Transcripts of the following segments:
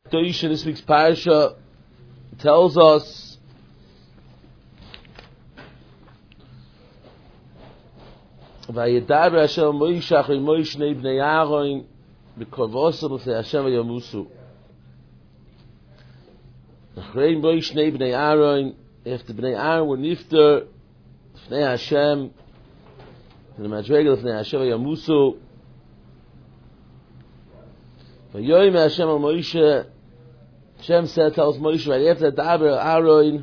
Doisha, this week's parasha, tells us Vayidar Hashem Moshe Achri Moshe Bnei Aaron B'Korvosel L'Fnei Hashem V'Yamusu. Achrei Moshe Bnei Aaron, after Bnei Aaron were nifter L'Fnei Hashem, in the Madrega L'Fnei Hashem V'Yamusu. Vayoyim Hashem al Moshe, Hashem said, tells Moshe right after Daber Aaron,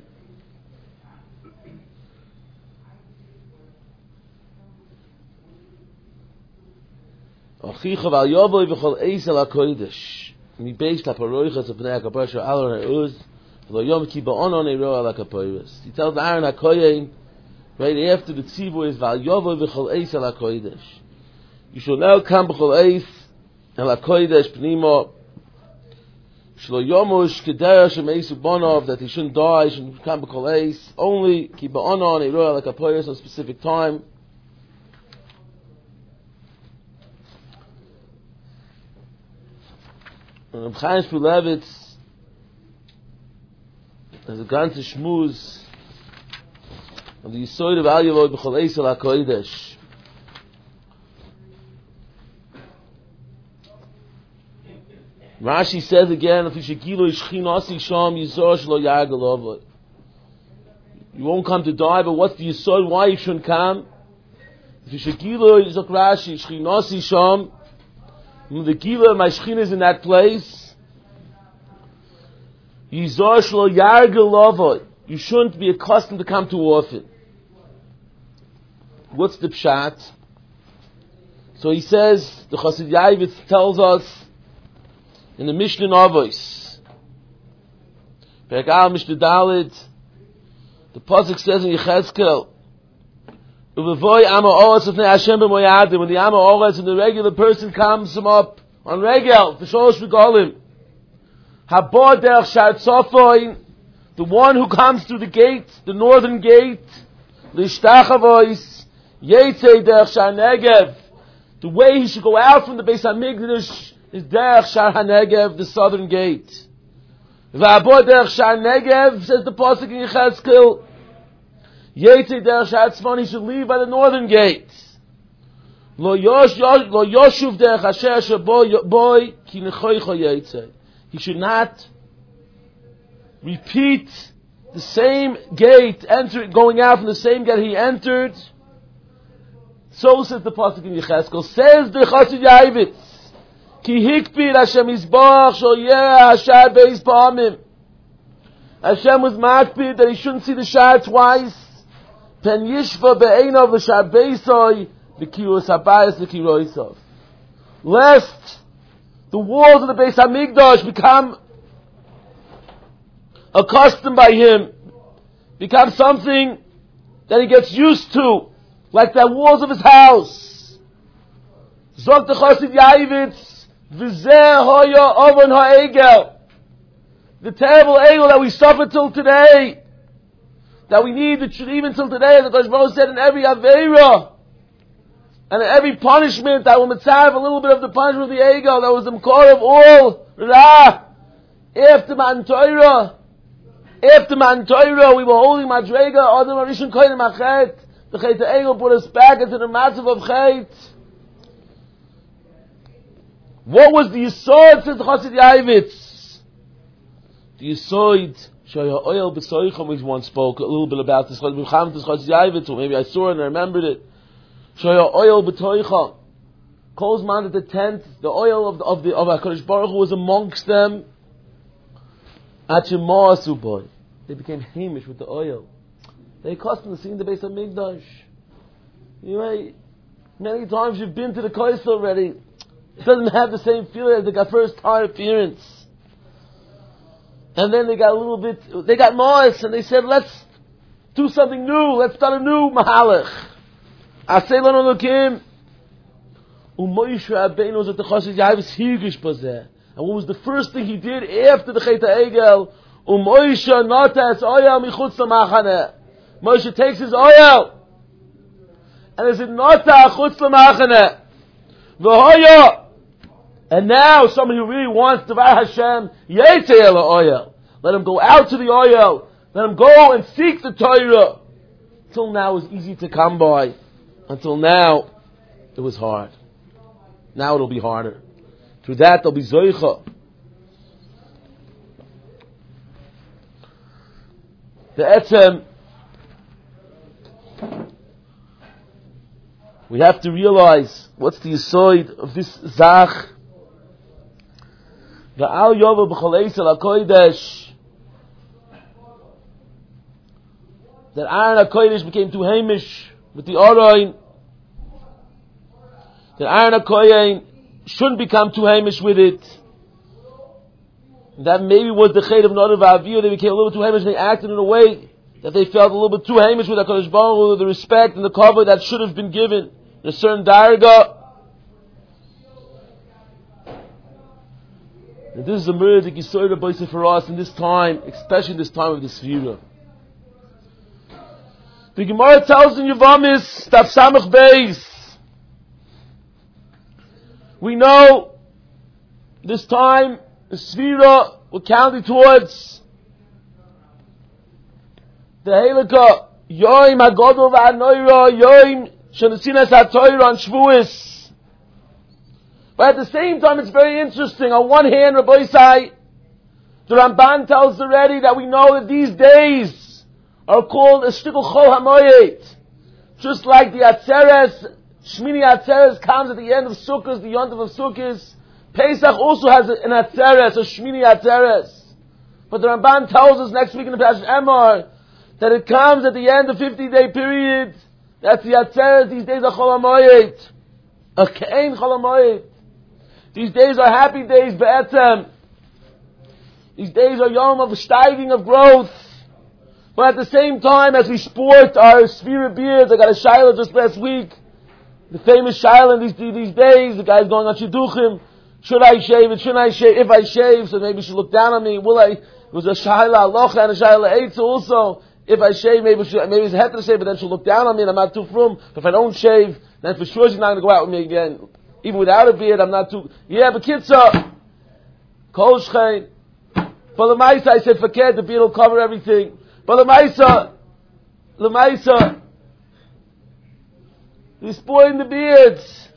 Achicha v'al yovoi v'chol eis el ha-kodesh mi beis la-paroichas of bnei ha-kaporos Aaron ha'uz v'lo yom ki ba'onon eiro al ha-kaporos. He tells Aaron HaKohen right after the tzivur is v'al yovoi v'chol eis el ha-kodesh. You shall now come b'chol eis el ha-kodesh pnimo shlo yomush kedera shemeisu bonov, that he shouldn't die, he shouldn't come b'chol eis, only ki ba'onon eiro al ha-kaporos on a specific time. And Chaim Shmulevitz has a ganze Shmuz on the Yisod of Al Yavod B'chol Eis El HaKodesh. Rashi says again, if you shekilo Shchinasi Sham Yisor Shlo Yargel Ovod, you won't come to die, but what's the Yisod? Why you shouldn't come? If you shekilo Yisok Rashi Shchinasi Sham, the Gila, my Shechin is in that place. Yizor shlo yargel lovod. You shouldn't be accustomed to come too often. What's the pshat? So he says, the Chassid Yaivitz tells us in the Mishnah Avos, Perek Al Mishnah Daled, the pasuk says in Yechezkel, Uvevoy Ama Oretz L'Fnei Hashem B'Moyadim, when the Ama Oretz and the regular person comes him up on regel, the Sholosh Regalim, Habor Derech Shar Tzofoin, the one who comes through the gate, the northern gate, L'Ishtachavois, Yetzei Derech Shar Negev, the way he should go out from the Beis HaMikdash is Derech Shar HaNegev, the southern gate. V'Habor Derech Shar Negev, says the pasuk in Yechezkel, Yetzei derech shar tzfon, he should leave by the northern gate. Lo yoshuv derech asher boy ki nechoicho yetzei. He should not repeat the same gate, going out from the same gate he entered. So says the pasuk in Yechezkel. Says the Chassid Yaivitz, ki hikpid Hashem yisborach shel yereh hashar beis pa'amim. Hashem was makpid that he shouldn't see the shar twice. Pen yishva be'enov l'shar beisoi v'kirus habayis v'kiroisov. Lest the walls of the Beis HaMikdash become accustomed by him, become something that he gets used to, like the walls of his house. Zok the Chassid Yaivitz, v'zeh hoya ovon ha'egel. The terrible egel that we suffer till today, that we need, even till today, as the Kodesh Baruch said, in every Aveira, and in every punishment, that will mitzvah a little bit of the punishment of the ego, that was the core of all Ra. After Matan Torah, we were holding Madrega, Adam Arishon Kohen Machet, the Chet Ego put us back into the matzav of Chet. What was the Yisod, says the Chassid Yaivitz? The Yisod, Shaya Oil B'Soicham, we once spoke a little bit about this. Maybe I saw it and I remembered it. Shaya Oil B'Toicham. Calls man at the tent, the oil of HaKadosh Baruch Hu was amongst them. Achima'asu boy. They became hamish with the oil. They accustomed to seeing the Beis HaMikdash. You know, many times you've been to the Kodesh already. It doesn't have the same feeling as the first time appearance. And then they got Moas, and they said, let's do something new, let's start a new Mahalach. Asay lanu Elokim. U'Moshe Rabbeinu was at the Chassid Yaivitz Hirgish Bazeh. And what was the first thing he did after the Chet HaEgel? U'Moshe nata es oyel michutz lamachaneh. Moshe takes his oil, and is it nata chutz lamachaneh. V'hoya And now, somebody who really wants Devar Hashem, Yetei El Oyel. Let him go out to the Oyel. Let him go and seek the Torah. Until now, it was easy to come by. Until now, it was hard. Now it'll be harder. Through that, there'll be Zoicha. The Etzem, we have to realize what's the yisoid of this Zach. The Al Yova B'chol Eisel HaKodesh, that Aaron HaKodesh became too hamish with the Oroin, that Aaron HaKohen shouldn't become too hamish with it. That maybe was the Ched of Nadav Aviyah. They became a little too hamish and they acted in a way that they felt a little bit too hamish with HaKadosh Baruch Hu, the respect and the cover that should have been given in a certain darga. And this is a murder that Yisrael B'Yisrael for us in this time, especially in this time of the Sefirah. The Gemara tells in Yevamis, Daf Samach Beis, we know this time the Sefirah we're counting towards the Halakha Yom HaGadol VaHaNoira, Yom Shenesinas HaTorah on Shavuos. But at the same time, it's very interesting. On one hand, Rabbi Isai, the Ramban tells already that we know that these days are called a Shtikul Chol HaMoyed. Just like the Atzeres, Shmini Atzeres comes at the end of Sukkot, the Yontav of Sukkot. Pesach also has an Atzeres, a Shmini Atzeres. But the Ramban tells us next week in the Parashat Emor that it comes at the end of 50-day period. That's the Atzeres. These days are Chol HaMoyed. A Ke'en Chol HaMoyed. These days are happy days, Be'etzem. These days are Yom of steiging of growth. But at the same time, as we sport our Sefirah beards, I got a Shaila just last week. The famous Shaila these days, the guy's going on Shidduchim. Should I shave it? Shouldn't I shave? If I shave, so maybe you should look down on me. Will I? It was a Shaila Alocha and a Shaila Eitz also. If I shave, maybe it's a heter shave, but then she'll look down on me and I'm not too frum. But if I don't shave, then for sure she's not going to go out with me again. Even without a beard, I'm not too... Yeah, but Kitzah, Kol Shchein. For the Maisa, I said, forget, the beard will cover everything. But the Maisa, he's spoiling the beards.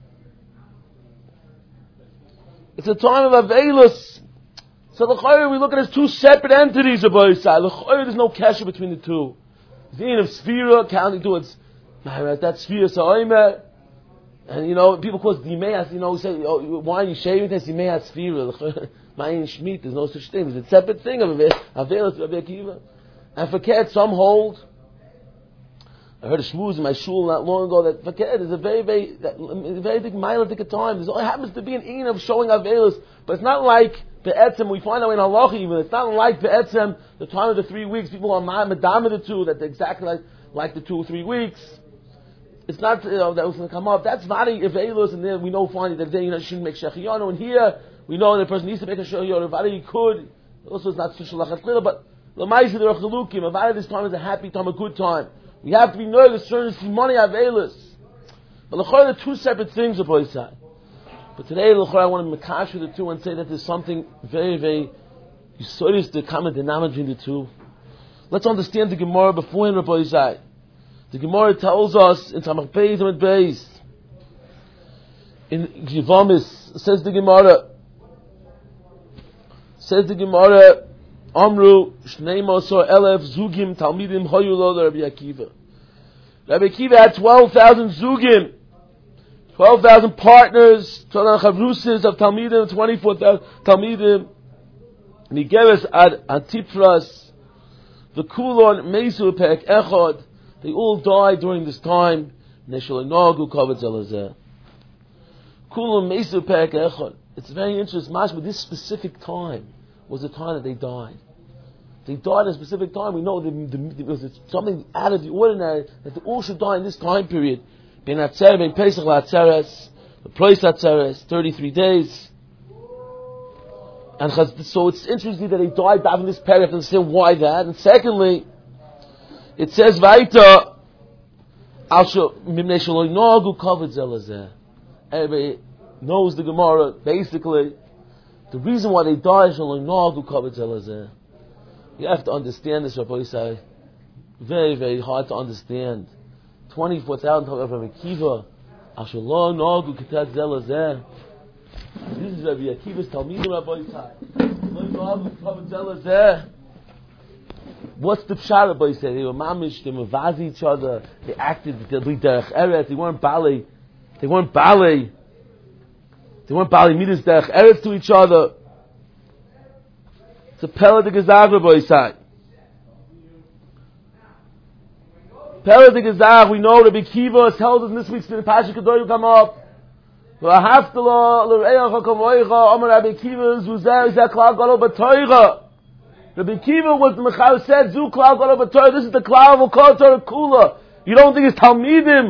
It's a time of Avelus. So l'chayr, we look at it as two separate entities of Boisai. L'chayr, there's no kasha between the two. The end of Sefirah, counting towards, that Sefirah Sa'omer. And people call it Dimeas, say, why are you shaving this? Dimeas Sefirah. Ma'ayin Shmit, there's no such thing. It's a separate thing of Avelus, Rabbi Akiva. And forget, some hold. I heard a shmooze in my shul not long ago that forget is a very big miletic time. It happens to be an in of showing Avelus, but it's not like Be'etzem, we find out in Halacha even, it's not like Be'etzem, the time of the 3 weeks, people are madam of the two, that they're exactly like the 2 or 3 weeks. It's not, that was going to come up. That's Vadi Avelus, and then we know finally that they shouldn't make Shechiyanu, and here, we know that a person needs to make a Shechiyanu, Vadi could, also it's not Shalachat Lila, but Lamaisi the Rechalukim, a Vadi this time is a happy time, a good time. We have to be nervous, certain money Avelus. But l'chor, they're two separate things, of Boisai. But today, l'chor, I want to makash the two and say that there's something very, very yisodis, the common denominator between the two. Let's understand the Gemara beforehand, Rabbi Isai. The Gemara tells us in Samach Beis and Beis, in Yivamis, says the Gemara, Amru Shnei Mosor Elef Zugim Talmidim Hoyulo Rabbi Akiva. Rabbi Akiva had 12,000 Zugim, 12,000 partners, 12,000 Chavrusis of Talmidim, 24,000 Talmidim. And he gave us ad Antipras, the Kulon Mesu Pek Echad. They all died during this time. Neshel Nagu Kavod Zelazeh. Kulon Mesu Pek Echad. It's very interesting. But this specific time was the time that they died. They died at a specific time. We know it was something out of the ordinary that they all should die in this time period. Ben Atzer, Ben Pesach Atzeres, the Prois Atzeres, 33 days. And so it's interesting that they died back in this period. You have to understand why that. And secondly, it says Vaita Mimnei Shelo Nagu Kavod Zelazeh. knows the Gemara, basically, the reason why they die is you have to understand this, Rabbi Yisai. Very, very hard to understand. 24,000 from Rabbi Akiva. This is Rabbi Akiva's Talmidim, Rabbi Yisai. What's the pshat, Rabbi Yisai? They were mamish, they mavazi each other, they acted, they derech eretz, they weren't balei. They weren't balei midas derech eretz to each other. It's a pella de gezag, Rabbi Yisai. Pella de gezag, we know Rabbi Akiva tells us in this week's Pasha Kedoyu come up. Rabbi Akiva was the Mechal said, Zu Klal Gadol B'Torah, this is the Klal of Kol Torah Kula. You don't think it's Talmidim?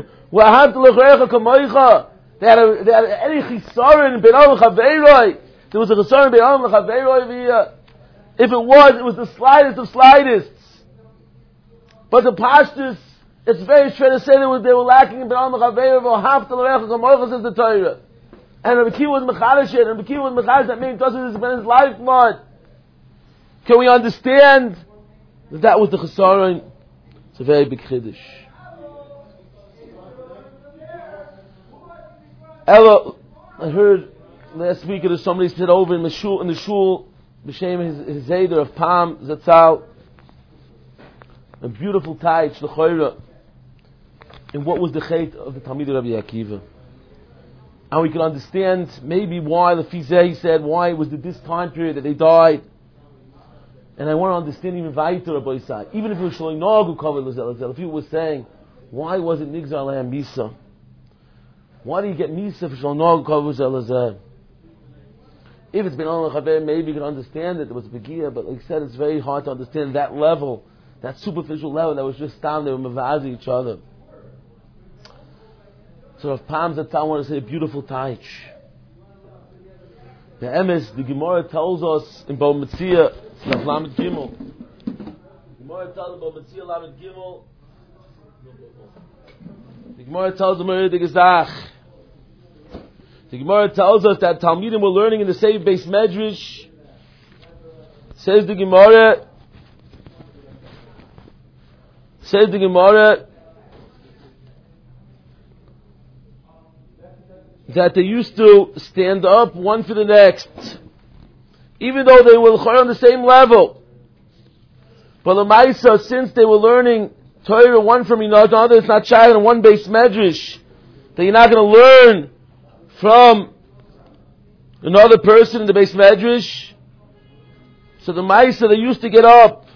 They had any chisaron Bein Adam L'Chaveiroi. There was a chisaron Bein Adam L'Chaveiroi. If it was the slightest of slightest. But the pastors, it's very fair to say they were lacking in Bein Adam L'Chaveiroi, says the Torah. And Rabbi Akiva was Mechalish it, and Rabbi Akiva was Mechalish that made Tosfos has been his lifeblood. Can we understand that was the chisaron? It's a very big chiddush. Ella, I heard last week that somebody said over in the shul, b'shem his zeder of Pam Zatzal, a beautiful taich l'choira. And what was the chait of the Talmid Rabbi Akiva? And we can understand maybe why the Fizeh said why it was this time period that they died. And I want to understand even Vaiter Rabbi Yisai. Even if it was Shalom Nagu covered Lazel, if he was saying, why was it Nigzar Le'am Misa? Why do you get Misa for Shalom Nagu covered Lazel? If it's been on L'Chaver, maybe you can understand it. There was a Begiya, but like I said, it's very hard to understand that level, that superficial level that was just down there with Mavazi each other. So if Pam Zatzal, I want to say a beautiful taich. The Emes, the Gemara tells us in Bo Metzia, Lamed Gimel. Gemara tells about Metzia Lamed Gimel. The Gemara tells them the Gezach. The Gemara tells us that Talmidim were learning in the same base Medrash. Says the Gemara that they used to stand up one for the next, even though they were on the same level. But Lamaisa, since they were learning Torah one from another, it's not child in one base medrash, that you're not going to learn from another person in the base medrash. So the Maisa, they used to get up.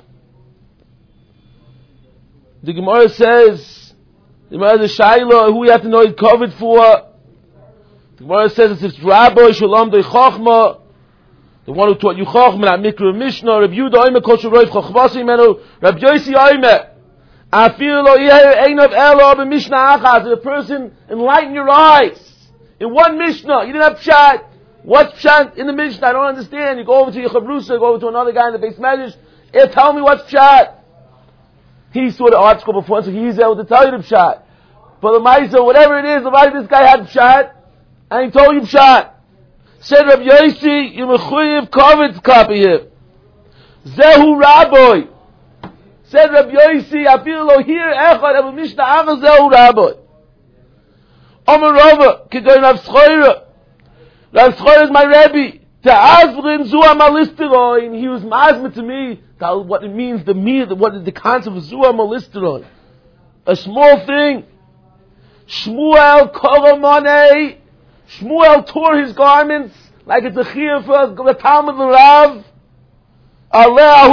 The Gemara says, the Shaila, who you have to know it covered for. The Gemara says it's Rabbi Shalom de Chochma, the one who taught you Chochma, not Mikra Mishnah, Rabbi Yehuda Oime Kol Shoroif Chochvasi Menu, Rabbi Yossi Oime. Afil lo yeher einav elo b'Mishnah achas. The person enlighten your eyes in one Mishnah. You didn't have pshat. What's pshat in the Mishnah? I don't understand. You go over to your Chavrusa, go over to another guy in the base medrash. Tell me what's pshat. He saw the article before, so he's able to tell you the pshat. But the Maisa, whatever it is, this guy had pshat, and he told you pshat. Said Rabbi Yossi, you mechuyev kovetz kapiyeh. Zehu Rabbi. Said Rabbi Yossi, I feel lo here echad ever Mishnah achas zehu Rabbi. Omer Rava, kedoy Rav Schoira. Rav Schoira is my Rebbe. Ta'azvrin zuha malisteroin. He was mazma to me what it means, what is the concept of zuha malisteroin. A small thing. Shmuel kolamonei. Shmuel tore his garments like it's a chiyah for the Talmud Rav. He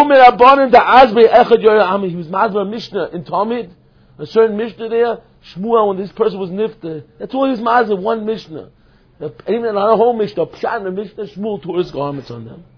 was mazma Mishnah in Talmud, a certain Mishnah there. Shmuel, when this person was nifter, that's all he was mazma, one Mishnah. Even not a whole Mishnah, pshat in the Mishnah, Shmuel tore his garments on them.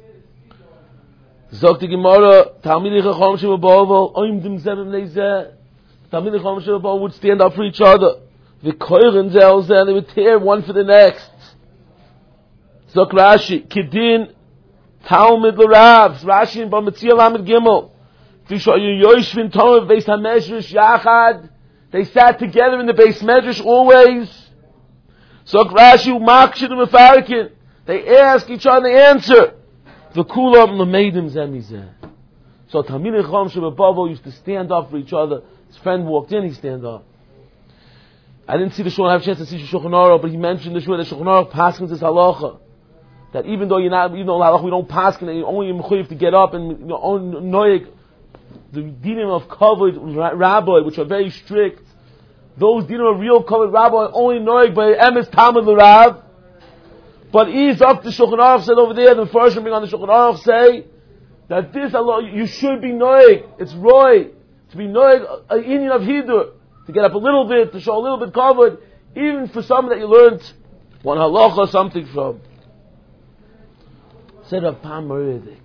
Zok the Gemara, Talmidei Chacham Shebabovel, Oimdim Zebem Leizeh. Talmidei Chacham Shebabovel would stand up for each other. The Koiren Zelzeh, they would tear one for the next. Zok Rashi, Kedin, Talmud l'Rav, Rashi in Bamitzia Lamed Gimel. Yoshvin Talmud Beis HaMedrash Yachad. They sat together in the Beis Medrash always. So Rashi Umakshid Mefarikin. They ask each other the answer. The Kulam Lameidim Zemizeh. So Talmidei Chacham Shebabavo used to stand up for each other. His friend walked in, he stand up. I didn't see the Shulchan, have a chance to see the Shulchan Aruch, but he mentioned the Shulchan Aruch paskins this halacha. That even though halacha, we don't paskin, that you only mechuyev to get up and noyeg, the dinim of covered rabbi, which are very strict, those dinim of real covered rabbi are only noyeg by emes tamid l'rav. But ease up the Shulchan Aruch said over there, the first bring on the Shulchan Aruch say that this halacha, you should be noyeg. It's roy to be noyeg a union of hidur. To get up a little bit, to show a little bit covered, even for something that you learned one halacha or something from. Said Rav Pam Meridik.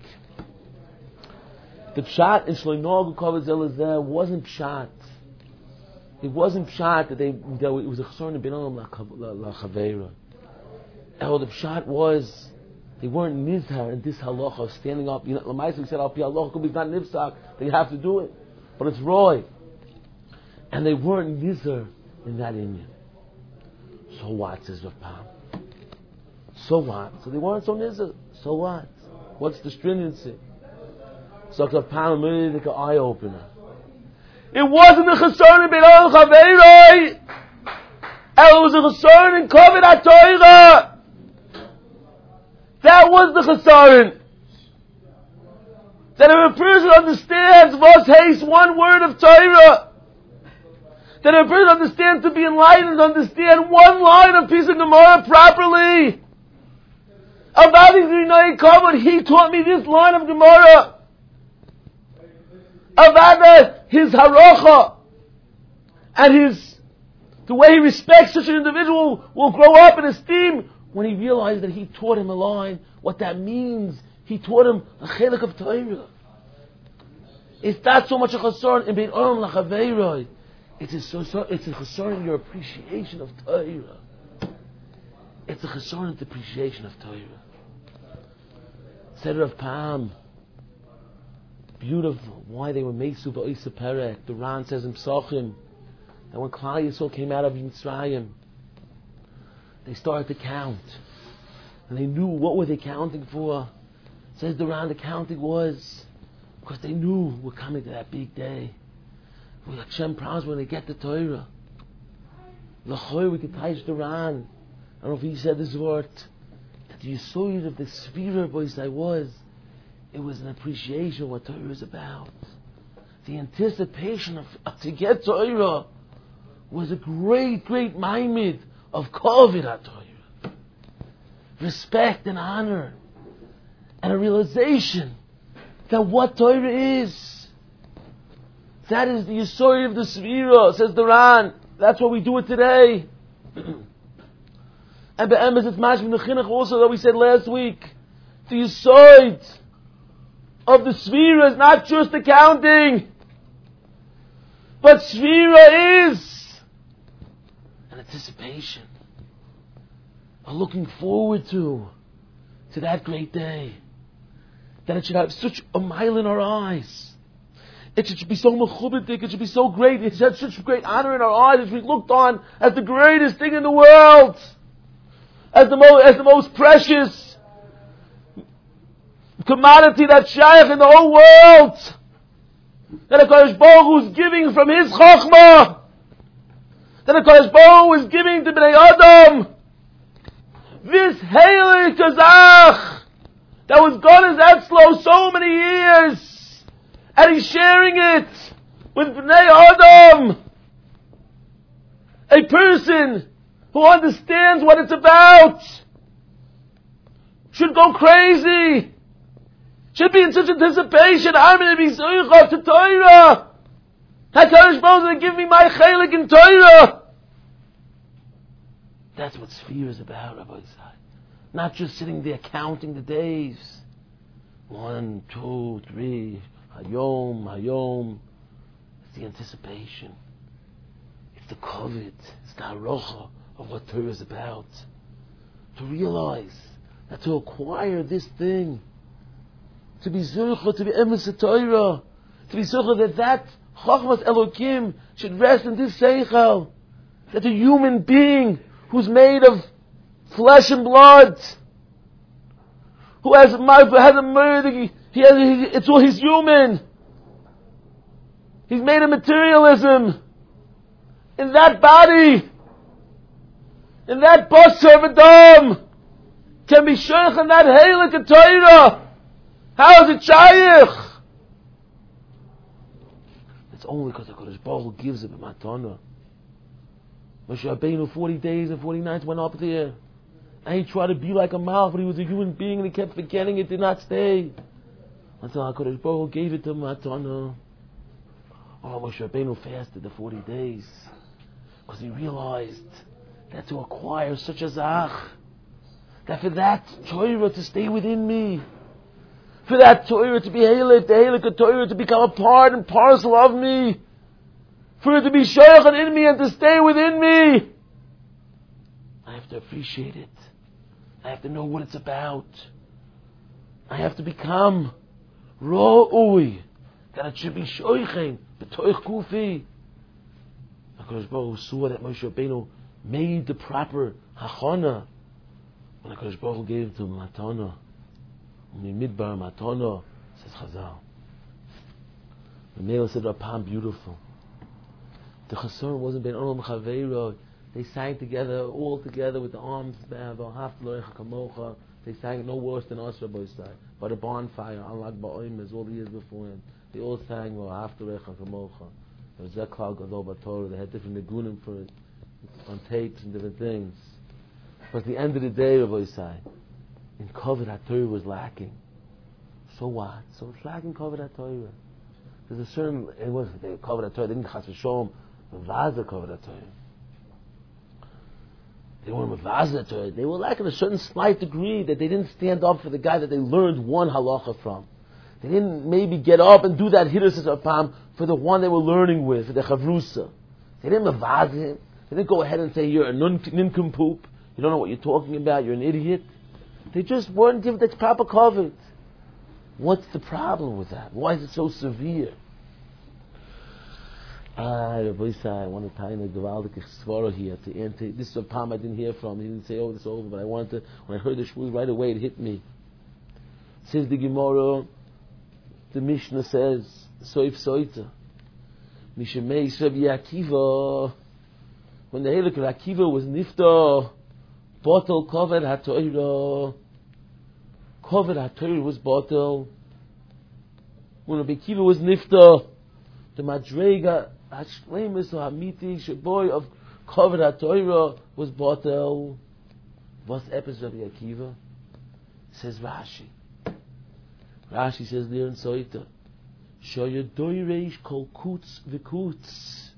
The pshat in Shloimeh Kavod Zelazeh wasn't pshat. It wasn't pshat that it was a chesron in Beinam LaChaveira. The pshat was they weren't nizhar in this halacha, standing up. L'maisa we said al pi halacha could be not nifsak, they have to do it, but it's roy. And they weren't nizar in that Indian. So what, says Rav Pam? So what? So they weren't so nizar. So what? What's the stringency? So Rav Pam made like an eye opener. It wasn't a chesron in Beinam Chaveiroi. It was a chesron in Kavod HaTorah. That was the chesron. That if a person understands Vos Heis, one word of Torah, that a person understands to be enlightened, understand one line of piece of Gemara properly. He taught me this line of Gemara. Avada, his haracha, and the way he respects such an individual will grow up in esteem when he realized that he taught him a line, what that means. He taught him a chelik of Torah. It's not so much a chesron in Beinam LaChaveiroi. It's a chesron in your appreciation of Torah. It's a chesron in the appreciation of Torah. Said Rav Pam, beautiful, why they were Mesu Ba'isa Perek. The Ran says in Psachim that when Klal Yisrael came out of Mitzrayim, they started to count. And they knew what were they counting for. Says the Ran, the counting was because they knew we're coming to that big day. Hashem promised when they get the Torah. L'choy, we could touch the Ran. I don't know if he said this word. That the Yesod of the Sphira voice I was, it was an appreciation of what Torah is about. The anticipation of to get Torah was a great, great ma'amid of Kavod HaTorah. Respect and honor. And a realization that what Torah is. That is the Yesod of the Sphira, says the Ran. That's what we do it today. And be'emes it's mashma the chinuch also that we said last week. The Yesod of the Sphira is not just accounting, but Sphira is an anticipation, a looking forward to that great day. That it should have such a mile in our eyes. It should be so mechubadik, it should be so great, it should have such great honor in our eyes. It should be looked on as the greatest thing in the world, as the most precious commodity that's shaykh in the whole world. That HaKadosh Baruch Hu is giving from His Chokhmah. That HaKadosh Baruch Hu is giving to Bnei Adam. This Heilig Kazach that was gone as Etzlo so many years. And he's sharing it with Bnei Adam. A person who understands what it's about should go crazy. Should be in such anticipation. I'm going to be zoicha to Torah. HaKadosh Baruch Hu give me my chelik in Torah. That's what Sphira is about, Rabbi Yisai. Not just sitting there counting the days. 1, 2, 3... Hayom. It's the anticipation. It's the kavod. It's the haracha of what Torah is about. To realize that to acquire this thing, to be zurcha, to be emes Torah, to be zurcha that chachmas Elokim should rest in this seichel, that a human being who's made of flesh and blood, who has a murder, it's all, he's human. He's made of materialism. In that body, in that basar v'dam, can be shaykh in that heilige Torah. How is it shaykh? It's only because the Kodesh Baruch Hu gives it a matana. Moshe Rabbeinu 40 days and 40 nights went up there. And he tried to be like a Malach, but he was a human being and he kept forgetting it, did not stay. Until HaKadosh Baruch Hu gave it to him matana. Oh, Moshe Rabbeinu fasted the 40 days. Because he realized that to acquire such a zach, that for that Torah to stay within me, for that Torah to be Heilig, the Heilige Torah to become a part and parcel of me, for it to be shaykh in me and to stay within me, I have to appreciate it. I have to know what it's about. I have to become Ra'ui, that it should be shoychen, b'toich kufi. HaKadosh Baruch Hu saw that Moshe Rabbeinu made the proper hachana. When HaKadosh Baruch Hu gave it to him matana, midbar matana, says Chazal. The male said Rapam, beautiful. The Chasson wasn't ben Olam Chaveiro. They sang together, all together with the arms down. They sang no worse than us, Rabbi Yisrael. By the bonfire, unlike Ba'oim, all the years before him. They all sang, There was Zeklal Gadol Batorah. They had different negunim for it, on tapes and different things. But at the end of the day, Rabbi Yisrael, in Kavod HaTorah was lacking. So what? So it's lacking Kavod HaTorah. There's a certain, it was Kavod HaTorah, they didn't chas v'shom, Mavaza Kavod HaTorah. They weren't Mavaza Torah. They were lacking a certain slight degree that they didn't stand up for the guy that they learned one halacha from. They didn't maybe get up and do that Hiddus Apam for the one they were learning with, for the Chavrusa. They didn't Mavaz him. They didn't go ahead and say, you're a nincompoop, you don't know what you're talking about, you're an idiot. They just weren't given the proper cover. What's the problem with that? Why is it so severe? Rabbi Yisai, I want to tie in a Gavaldik Svara here to enter. This is a palm I didn't hear from. He didn't say, oh, this is over, but I wanted to, when I heard the shmuz right away, it hit me. Says the Gemara, the Mishnah says, Soif Soita. Mishemei Shabi Akiva. When the Heilig Akiva was nifta, bottle covered HaTorah. Covered HaTorah was bottle. When Rabbi Akiva was nifta, the Madrega Hashlemus or Hamiti Shaboy of Covered HaTorah was bottle. What's epis Rabbi Akiva? Says Rashi. Rashi says there in Soita, Shoya Doireish Kol Kutz V'Kutz.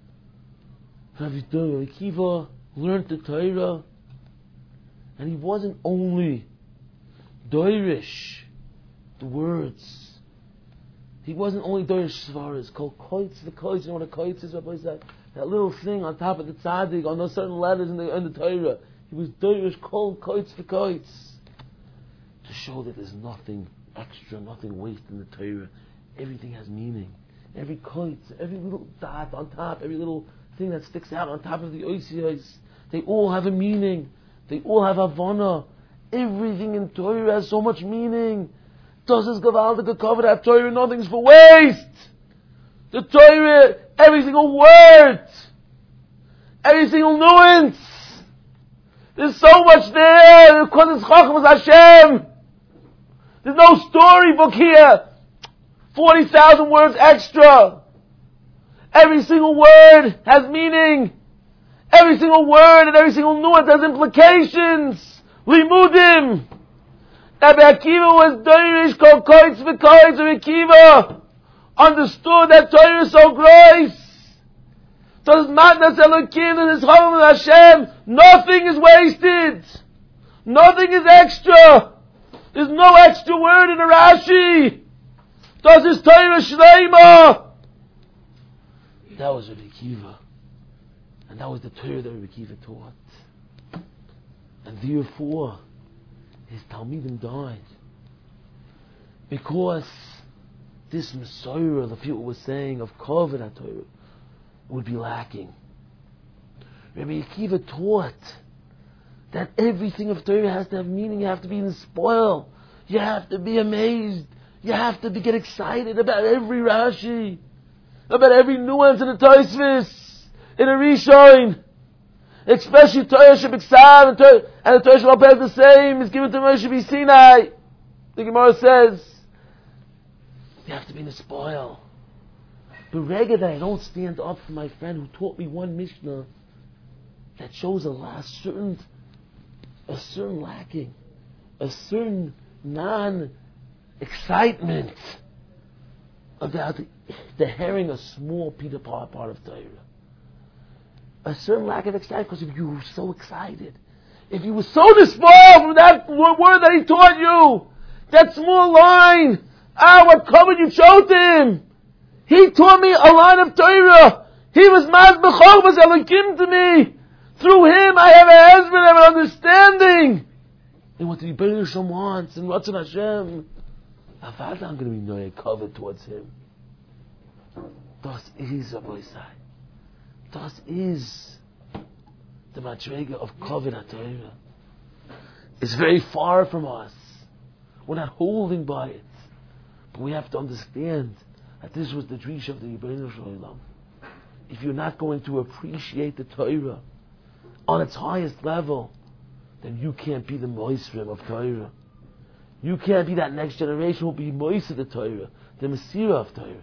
Rabbi Akiva learned the Torah, and he wasn't only Doirish, the words. He wasn't only Doirish Svaras, called Koitz V'Koitz. You know what a Koitz is, Rabbi? That little thing on top of the tzaddik, on those certain letters in the Torah. He was Doirish called Koitz V'Koitz. To show that there's nothing extra, nothing waste in the Torah. Everything has meaning. Every Koitz, every little dot on top, every little thing that sticks out on top of the oisiyos, they all have a meaning. They all have havana. Everything in Torah has so much meaning. Does this Gavaldik cover that Torah? Nothing's for waste. The Torah, every single word, every single nuance. There's so much there. Because it's Chachmas Hashem. There's no storybook here. 40,000 words extra. Every single word has meaning. Every single word and every single nuance has implications. Limudim. Rabbi Akiva was Doirish called Koitz V'Koitz. Rabbi Akiva understood that Torah is so grace. So his matnas Elokim and his Chachmas Hashem, nothing is wasted. Nothing is extra. There's no extra word in the Rashi. Does his Torah Shleima. That was Rabbi Akiva. And that was the Torah that Rabbi Akiva taught. And therefore, his Talmidim died. Because this Messiah, the people were saying, of Kavod HaTorah, would be lacking. Rabbi Akiva taught that everything of Torah has to have meaning. You have to be spoiled. You have to be amazed. You have to get excited about every Rashi, about every nuance in the Tosfos, in a Rishon. Especially Torah Shebiksav and the Torah Shebal the same is given to Moshe B'Sinai. The Gemara says you have to be in a spoil. But regular that I don't stand up for my friend who taught me one Mishnah that shows a certain lacking, a certain non-excitement about the herring a small part of Torah. A certain lack of excitement, because if you were so excited, if you were so despoiled from that word that he taught you, that small line, what covered you showed him. He taught me a line of Torah. He was Mazbechol was Elokim to me. Through him I have a husband, I have an understanding. And what the Rebbeinu Shalom wants, and what's in Hashem, I'm going to be no covered towards him. Das is a Boisai. Das is the Madrega of Kavod HaTorah. It's very far from us. We're not holding by it. But we have to understand that this was the Drisha of the Rebbeinu Shalom. If you're not going to appreciate the Torah on its highest level, then you can't be the Moisrim of Torah. You can't be that next generation who will be Mois of the Torah, the Messiah of Torah.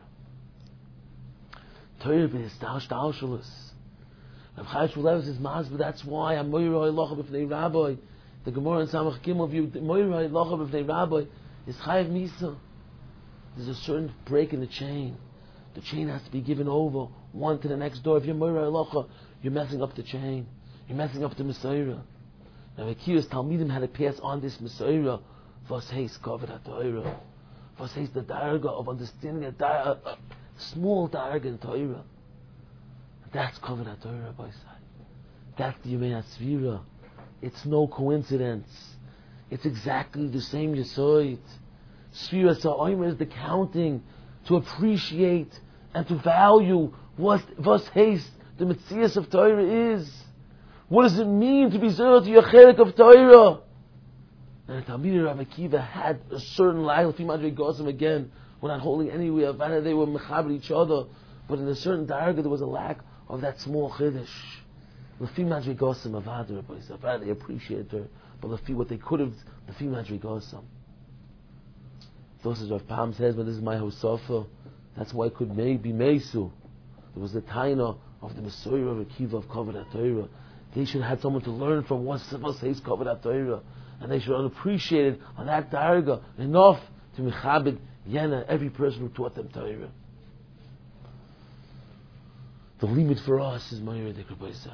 Torah is Stalshalis. Rav Chaim Shmulevitz is Masber. That's why I'm Moiroi Locha B'fnei Rabbi. The Gemara in Samach Gimel view Moiroi Locha B'fnei Rabbi is Chayav Misa. There's a certain break in the chain. The chain has to be given over one to the next door. If you're Moiroi Locha, you're messing up the chain. You're messing up the Messiah. Now Akira's Talmidim had to pass on this Messiah. Vos heis Kavod HaTorah. Vos heis the darga of understanding a small darga in Torah. That's Kavod HaTorah by side. That's the Yemei HaSvira. It's no coincidence. It's exactly the same Yesoid. Svira Sa'omer is the counting to appreciate and to value what Heis, the Metzias of Torah is. What does it mean to be Zerah to Yechelik of Torah? And Talmidei Rav Akiva had a certain lag. L'fi Madrei Gosim again, we're not holding anywhere. They were mechaber each other, but in a certain darga there was a lack of that small chiddush. L'fi Madrei Gosim Avada Rabbi. They appreciated her, but l'fi what they could have, l'fi Madrei Gosim. Those is Rav Pam says, but this is my Hosofa. That's why it could be Mesu. There was the taina of the Messiah of Akiva of Kavod HaTorah. They should have had someone to learn from what says Kavod HaTorah, and they should have appreciated on that darga enough to mechabed Yena, every person who taught them Torah. The limit for us is Meir Dik Rabbi Sai.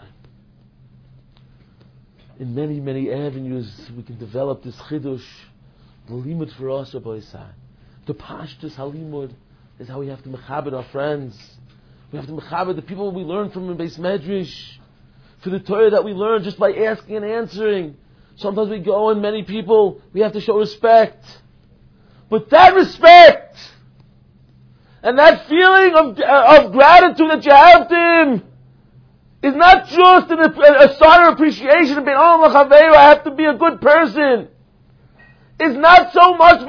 In many, many avenues we can develop this chidush. The limit for us, Rabbi Sai. The pashtus halimud is how we have to mechabed our friends. We have to mechabed the people we learn from in Beis Medrash. For the Torah that we learn just by asking and answering. Sometimes we go and many people, we have to show respect. But that respect and that feeling of gratitude that you have to him is not just a sign of appreciation of I have to be a good person. It's not so much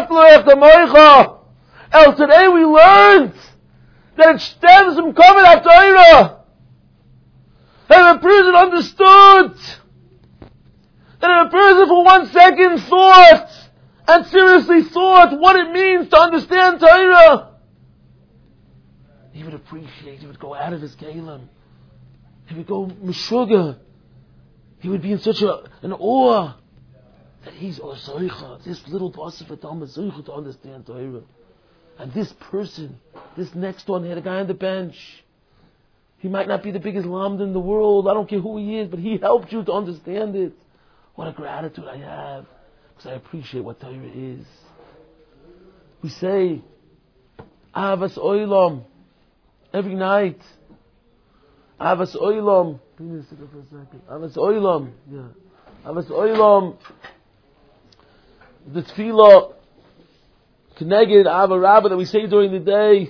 today we learned that it stems from Kavod HaTorah. That if a person understood, that if a person for 1 second thought and seriously thought what it means to understand Torah, he would appreciate, he would go out of his kalim, he would go meshuga, he would be in such an awe that he's this little pasuk for Talmud to understand Torah. And this person, this next one, had a guy on the bench. He might not be the biggest lamd in the world, I don't care who he is, but he helped you to understand it. What a gratitude I have, because I appreciate what Torah is. We say, Avas Oilam, every night. Avas Oilam. Avas Oilam. Yeah. Avas Oilam. The tefillah, Keneged Ava Rabbah that we say during the day.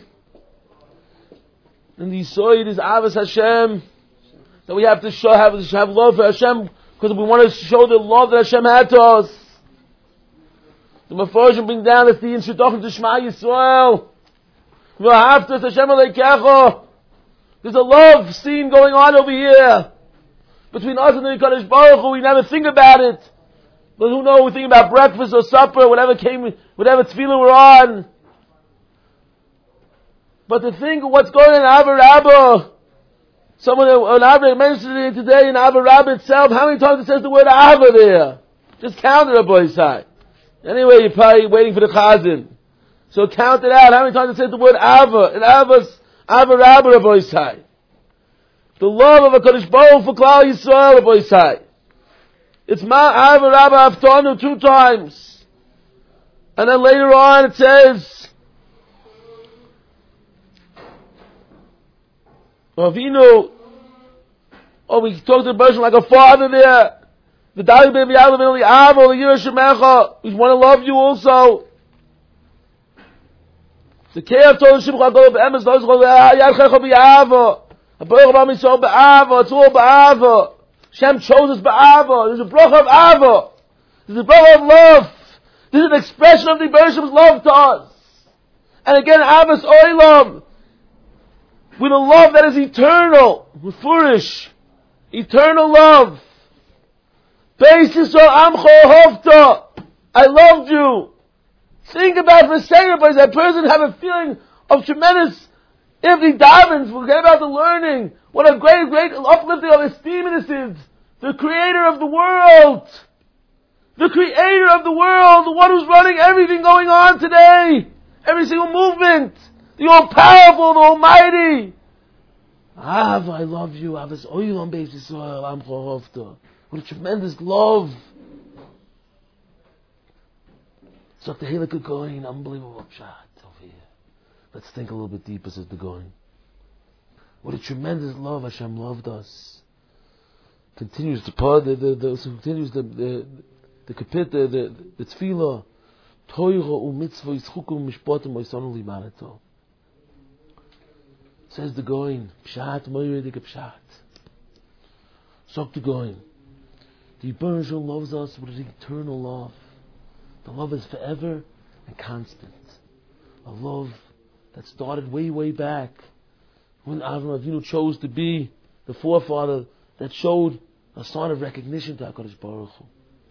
And the Yisoid is Avas Hashem. That we have to have love for Hashem, because Because we want to show the love that Hashem had to us. The Mefarshim bring down the in Shidduchim to Shema Yisrael. V'ahavta Hashem Elokecha. There's a love scene going on over here between us and the Kadosh Baruch Hu. We never think about it, but who knows? We think about breakfast or supper, whatever tefillah we're on. But to think of what's going on in Abba Rabbah. Someone, an Abba mentioned it today in Abba Rabbah itself. How many times it says the word Abba there? Just count it, Rabbi Yisai. Anyway, you're probably waiting for the Chazan. So count it out. How many times it says the word Abba? In Abba Rabbah, Rabbi Yisai. The love of a Kadosh Baruch Hu for Klal Yisrael, Rabbi Yisai. It's Ma Abba Rabbah Aftanu 2 times. And then later on it says, Avinu, we talked to the person like a father there. The Dali Baby Alavin, the Avo, the Yerushamecha. We want to love you also. The Kev told the Shimcha Gol Be'emes, those Gol Yadchecha B'Yavo. HaBoruch Ba Mitzvah B'Avo. It's all B'Avo. Hashem chose us B'Avo. There's a bracha of Avo. There's a bracha of love. This is an expression of the Bereshim's love to us. And again, Avos Oilam. With a love that is eternal. With Furish. Eternal love. Beis Yisrael Amcho Hofta. I loved you. Think about for a second, but that person have a feeling of tremendous, if he davens, forget about the learning. What a great, great uplifting of esteem this is. The creator of the world. The creator of the world. The one who's running everything going on today. Every single movement. The all-powerful, the almighty. I love you. Avos Oilam Beis Yisrael Amcho Hofta. What a tremendous love. So the Halakha going, unbelievable pshat over here. Let's think a little bit deeper, says the going. What a tremendous love Hashem loved us. Continues the kapit, the tefillah. Toira u'mitzvah yischukum mishpatim oisonu limanato. Says the going, pshat moiridik pshat. So the going. The Yibbar Shalom loves us with an eternal love. The love is forever and constant. A love that started way, way back when Avraham Avinu chose to be the forefather that showed a sign of recognition to HaKadosh Baruch Hu.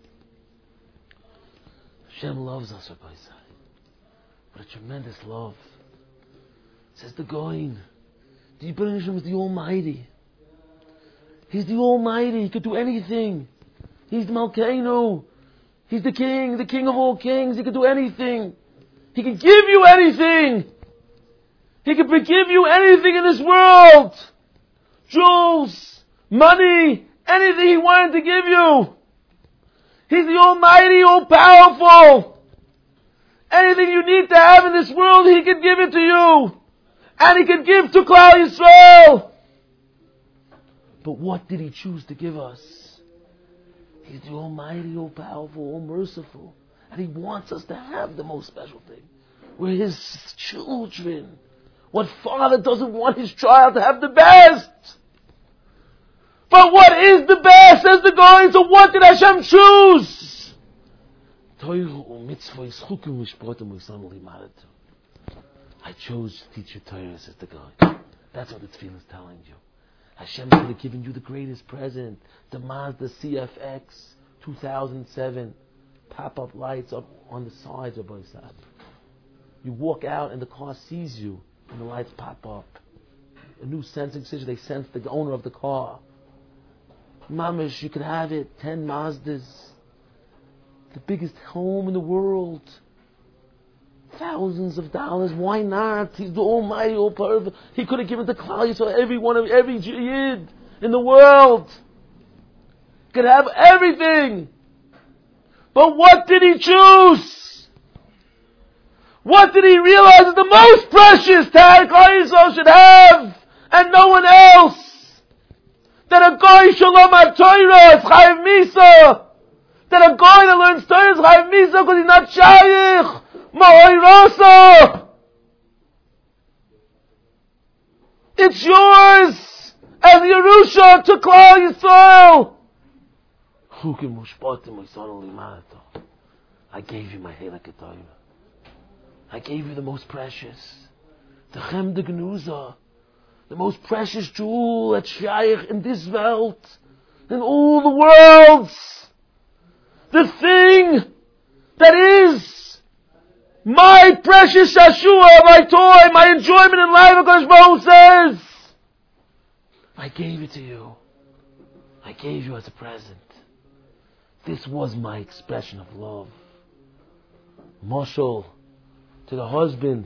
Hashem loves us, Rabbi Yisai. What a tremendous love. Says the Goin. The Yibbar Shalom is the Almighty. He's the Almighty. He could do anything. He's the Malkeinu. He's the king of all kings. He can do anything. He can give you anything. He can forgive you anything in this world. Jewels, money, anything He wanted to give you. He's the Almighty, all-powerful. Anything you need to have in this world, He can give it to you. And He can give to Klal Yisrael. But what did He choose to give us? He's the Almighty, all-powerful, all-merciful. And He wants us to have the most special thing. We're His children. What father doesn't want his child to have the best? But what is the best? Says the going. So what did Hashem choose? I chose to teach you Torah, says the guy. That's what the tefillah is telling you. Hashem could have given you the greatest present. The Mazda CFX 2007. Pop-up lights up on the sides of both sides. You walk out and the car sees you and the lights pop up. A new sensing system, they sense the owner of the car. Mamish, you could have it. 10 Mazdas. The biggest home in the world. Thousands of dollars. Why not? He's the Almighty, all powerful. He could have given to Klal Yisrael every Yid in the world. Could have everything. But what did He choose? What did He realize is the most precious that Klal Yisrael should have, and no one else? That a guy shalom ha-Torah is chayiv misa. That a guy that learns Torah is chayiv misa because he's not shaykh. Ma'oirasa. It's yours as Yerusha to Klal Yisrael. Chukim Mushpatim Moisonol Limato. I gave you my Heilige Torah. I gave you the most precious, the Chem de Gnuza, the most precious jewel that's shaykh in this world, in all the worlds. The thing that is my precious Shashua, my toy, my enjoyment in life, HaKadosh Baruch Hu says, I gave it to you. I gave you as a present. This was my expression of love. Moshel to the husband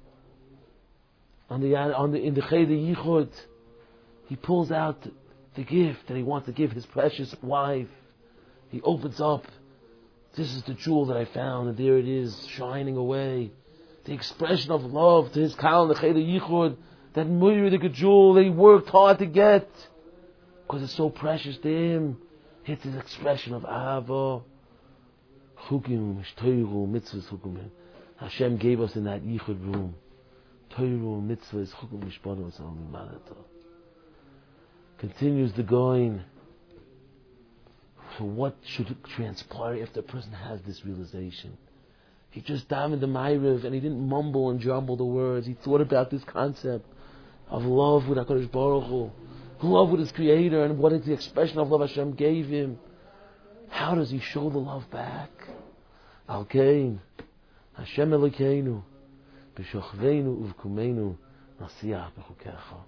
in the Cheder Yichud, he pulls out the gift that he wants to give his precious wife. He opens up. This is the jewel that I found, and there it is, shining away. The expression of love to his Kal in the Cheder Yichud, that myriad jewel that he worked hard to get, because it's so precious to him. It's his expression of Ahava. Chukim, Shtoiru, Mitzvahs, Chukim. Hashem gave us in that Yichud room. Toiru, Mitzvahs, Chukim, Mishpanos, Al-Mimanata. Continues the going. So what should transpire if the person has this realization? He just davened the Ma'ariv and he didn't mumble and jumble the words. He thought about this concept of love with HaKadosh Baruch Hu, love with his Creator, and what is the expression of love Hashem gave him. How does he show the love back? Al-Kain, Hashem Elokeinu, B'shochveinu uvkumeinu, Nasiach B'chukecha.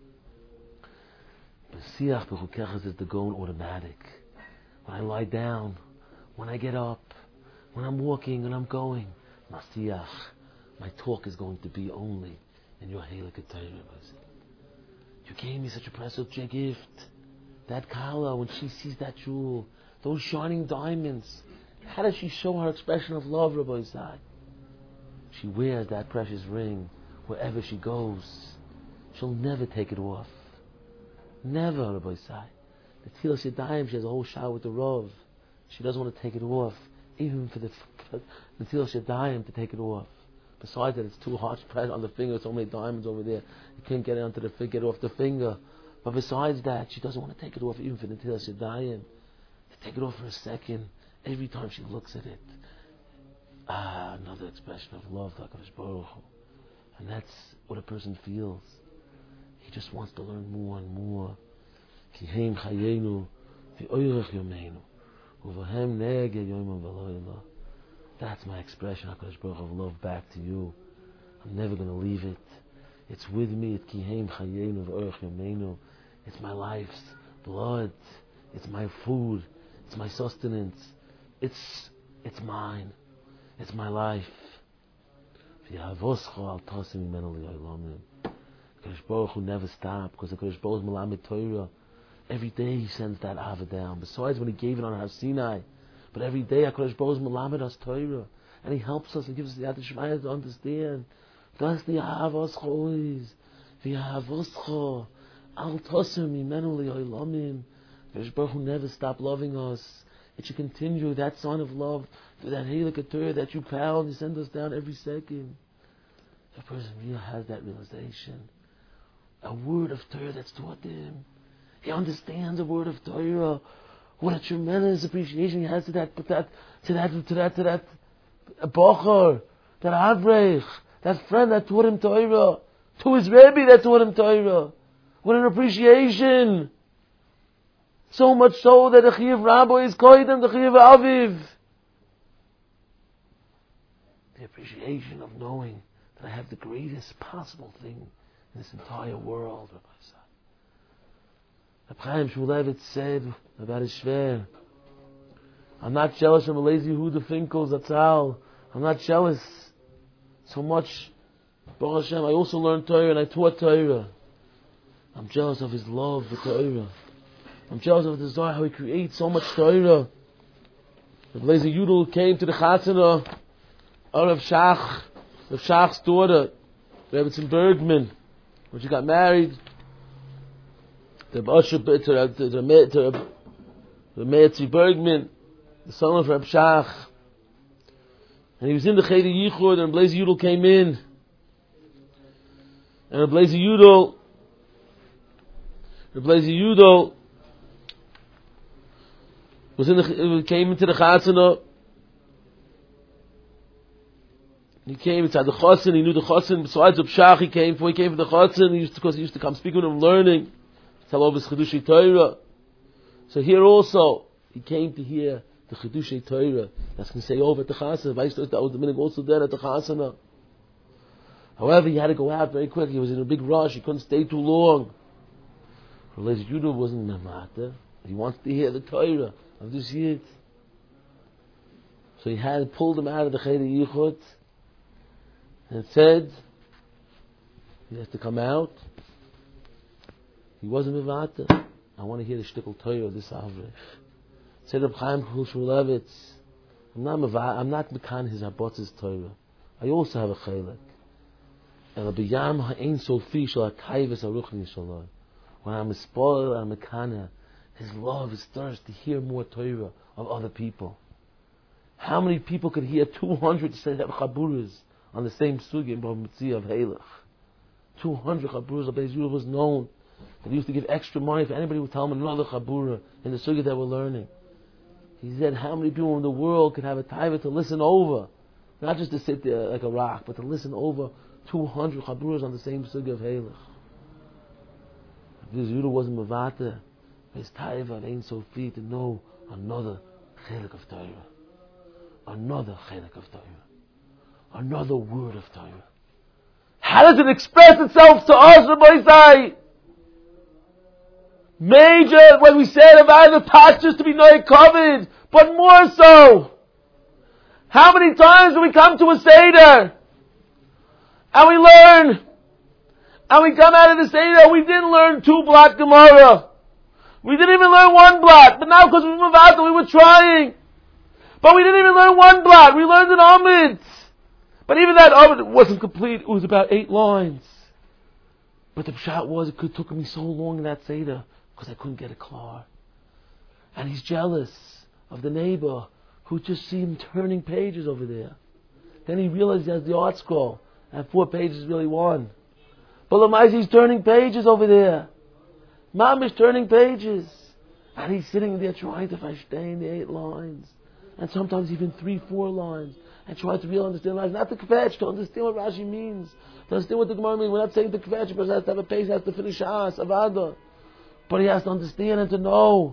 Nasiach B'chukecha is the going automatic. When I lie down, when I get up, when I'm walking and I'm going, Nasiach, my talk is going to be only in your Heilige Torah. You gave me such a precious gift. That Kala, when she sees that jewel, those shining diamonds, how does she show her expression of love, Rabbi Isai? She wears that precious ring wherever she goes. She'll never take it off. Never, Rabbi Isai. The Tfilas Yadayim, she has a whole shower with the Rav. She doesn't want to take it off, even for the Tfilas Yadayim to take it off. Besides that, it's too hard to press on the finger. So many diamonds over there. You can't get it onto the finger, get it off the finger. But besides that, she doesn't want to take it off even for the Tfilas Yadayim. To take it off for a second, every time she looks at it. Another expression of love to HaKadosh Baruch Hu. And that's what a person feels. He just wants to learn more and more. Ki heim chayenu, vi oirech yomeinu, uvahem nege yoimim v'loyla. That's my expression, HaKadosh Baruch Hu, of love back to you. I'm never going to leave it. It's with me. It's ki heim chayenu, vi oirech yomeinu. It's my life's blood. It's my food. It's my sustenance. It's mine. It's my life. V'yahavoscha al tasim imenu li'olamim. HaKadosh Baruch Hu never stopped, because HaKadosh Baruch Hu Melamed Torah. Every day He sends that Ava down. Besides when He gave it on Har Sinai, but every day HaKadosh Baruch Hu Melamed us Torah, and He helps us and gives us the Yad Shemaya to understand. That's the Ahavoscha is. V'yahavoscha al tasim imenu li'olamim. HaKadosh Baruch Hu never stopped loving us. It should continue, that sign of love, through that Heilige Torah that you pound, you send us down every second. If a person really has that realization, a word of Torah that's taught to him, he understands a word of Torah. What a tremendous appreciation he has to that Bachar, that Avrech, that friend that taught him Torah, to his Rebbe that taught him Torah. What an appreciation! So much so that the Chiyuv Rabbi is Koydem, the Chiyuv Aviv. The appreciation of knowing that I have the greatest possible thing in this entire world, Rabbi Sa. Reb Chaim Shmulevitz said about his Shver, I'm not jealous of Eliezer Yehuda Finkel's Atzal. I'm not jealous so much. Baruch Hashem, I also learned Torah and I taught Torah. I'm jealous of his love for Torah. I'm jealous of the desire how he creates so much Torah. Reb Eliezer Yudel came to the Chatzana of Rav Shach's daughter, Rebbetzin Bergman, when she got married. The Meitzi Bergman, the son of Reb Shach. And he was in the Cheder Yichud, and Reb Eliezer Yudel came in. And Reb Eliezer Yudel came into the chasana. He came inside the chassan. He knew the chassan. Besides the pshach, he came for the chassan. He used to come speaking with him, learning, tell over his chedushei Torah. So here also, he came to hear the chedushei Torah. That's going to say over at the chassan. That was the meaning also there at the chasana. However, he had to go out very quick. He was in a big rush. He couldn't stay too long. Rabbi Judah wasn't memata. He wanted to hear the Torah of this yid. So he had pulled him out of the Cheder Yichud and said he has to come out. He wasn't memata. I want to hear the shtickle Torah of this Avrich. Said Reb Chaim Shmulevitz, I'm not mekan his habotzes Torah. I also have a chaylik. When I'm a spoil, I'm a kana. His love, his thirst to hear more Torah of other people. How many people could hear 200 chaburas on the same sugi in Bava Metzia of Halach? 200 chaburas. Rabbi Yisrael was known that he used to give extra money if anybody would tell him another chabura in the sugi that we're learning. He said, how many people in the world could have a taiva to listen over? Not just to sit there like a rock, but to listen over 200 chaburas on the same sugi of Halach. Because Yudah wasn't mavata, his taiva ain't so free to know another chelik of Torah, another chelik of Torah, another word of Torah. How does it express itself to us, Rabbi Isai? Major, when we said about the touches to be no covered, but more so. How many times do we come to a Seder and we learn, and we come out of the Seder, we didn't learn 2 blot Gemara. We didn't even learn 1 blot, but now because we were Mavata, we were trying. But we didn't even learn 1 blot, we learned an Amid. But even that Amid wasn't complete, it was about 8 lines. But the pshat was, it took me so long in that Seder, because I couldn't get it klar. And he's jealous of the neighbor, who just see him turning pages over there. Then he realized he has the art scroll, and 4 pages really 1. But Lamais, he's turning pages over there. Mom is turning pages. And he's sitting there trying to verstehen the 8 lines. And sometimes even 3, 4 lines. And try to really understand lines. Not the kvetch, to understand what Rashi means. To understand what the Gemara means. We're not saying the kvetch, because he has to have a pace, he has to finish Shas, Avada. But he has to understand and to know.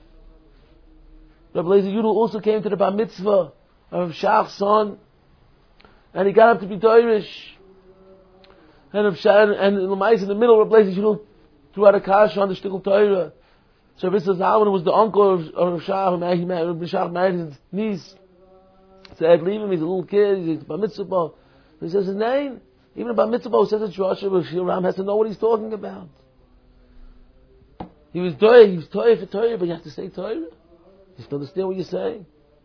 Rabbi Eliezer Yudel also came to the Bar Mitzvah of Shach's son. And he got up to be Toirish. And Lamais in the middle, Rabbi Eliezer Yudel threw out a kasha on the shtickle Torah. So Rabbi Zalman was the uncle of Shach, Rabbi Shach married his niece. Said, leave him, he's a little kid, he's Bar Mitzvah. He says his name. Even a Bar Mitzvah who says it's Joshua, Ram has to know what he's talking about. He was Torah for Torah, but you have to say Torah. You have to understand what you're saying.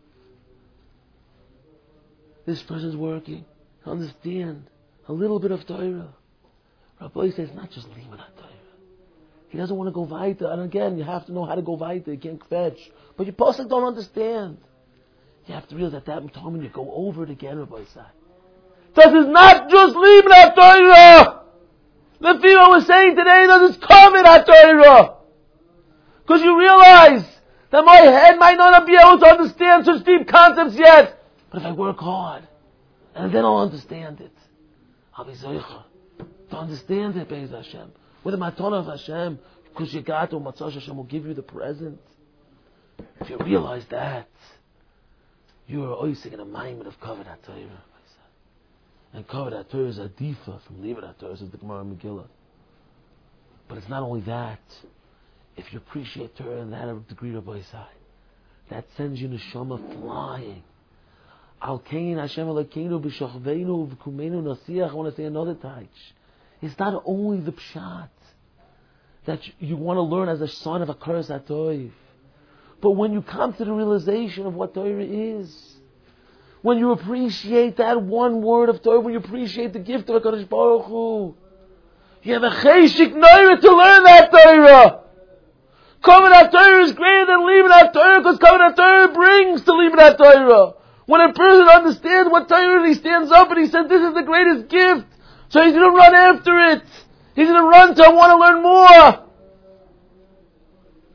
This person's working. Understand a little bit of Torah. Rabbi says, not just leave it at Torah. He doesn't want to go weiter. And again, you have to know how to go weiter. You can't fetch. But you possibly don't understand. You have to realize that time when you go over it again, Rabbi Isai. This is not just leave it at Torah. The people was saying today that it's covered at Torah. Because you realize that my head might not be able to understand such deep concepts yet. But if I work hard, and then I'll understand it, I'll be zoicha to understand it, Be'ez Hashem. With the matana of Hashem, because you got to Matzah Hashem will give you the present. If you realize that, you are always in a mind of covered at Torah. And covered at Torah is a difa from leave it at Torah, says the Gemara Megillah. But it's not only that. If you appreciate Torah in that degree, Rabbi Isai, that sends you neshama flying. Al kain Hashem alakeinu b'shachveinu v'kumeinu nasiach. I want to say another touch. It's not only the pshat that you want to learn as a son of a curse at Toiv, but when you come to the realization of what Torah is, when you appreciate that one word of Torah, when you appreciate the gift of HaKadosh Baruch Hu, you have a cheshik noira to learn that Torah. Covenant Torah is greater than leaving that Torah, because Covenant Torah brings to leaving that Torah. When a person understands what Torah, he stands up and he says, this is the greatest gift. So he's going to run after it. He's going to run to, I want to learn more. And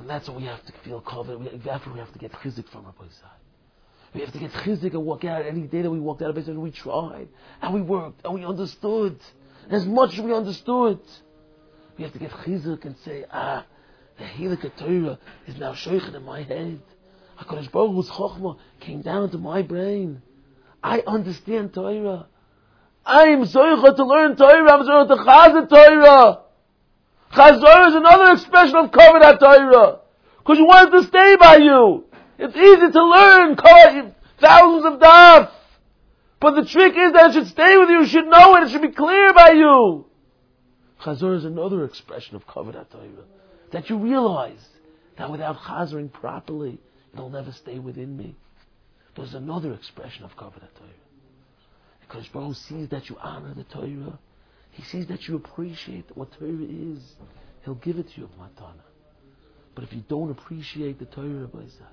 And that's what we have to feel covered. That's what we have to get chizik from Rabbi Isai. We have to get chizik and walk out. Any day that we walked out of Beis Medrash, we tried, and we worked, and we understood. And as much as we understood, we have to get chizik and say, the Hilek Torah is now shochet in my head. HaKadosh Baruch Hu's Chochmah came down into my brain. I understand Torah. I am zoicha to learn Torah. I'm zoicha to chazir Torah. Chazor is another expression of covered Torah. Because you want it to stay by you. It's easy to learn thousands of daf. But the trick is that it should stay with you. You should know it. It should be clear by you. Chazor is another expression of covered Torah. That you realize that without chazering properly, it'll never stay within me. There's another expression of covered Torah. Because Baruch sees that you honor the Torah. He sees that you appreciate what Torah is. He'll give it to you, matana. But if you don't appreciate the Torah,